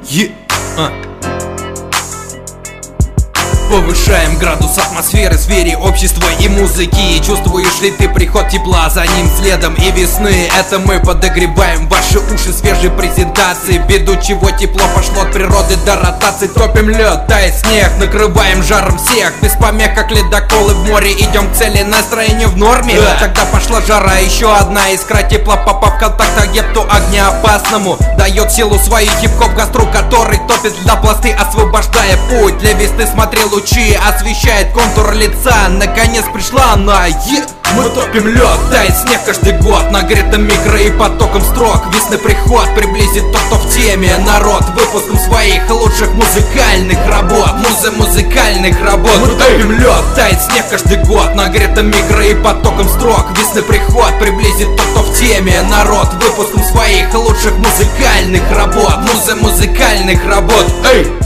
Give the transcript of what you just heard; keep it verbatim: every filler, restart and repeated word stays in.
Е а. Повышаем градус атмосферы, сфере общества и музыки. Чувствуешь ли ты приход тепла, за ним следом и весны? Это мы подогреваем ваши уши свежей презентации, ввиду чего тепло пошло от природы до ротации. Топим лед, тает снег, накрываем жаром всех. Без помех, как ледоколы в море, идем к цели, настроение в норме. Да. Тогда пошла жара, еще одна искра тепла, попав в контакт агенту огнеопасному, дает силу свою хип-хоп костру, который топит для пласты, освобождая путь для весны. Смотри, лучи освещает контур лица. Наконец пришла она, е Мы топим лед, тает снег каждый год, нагретым микро и потоком строк. Весны приход приблизит тот, кто в теме. Народ выпуском своих лучших музыкальных работ. Музы музыкальных работ. Мы топим лед, тает снег каждый год, нагретым микро и потоком строк. Весны приход приблизит тот, кто в теме. Народ выпуском своих лучших музыкальных работ. Музы музыкальных работ. Эй!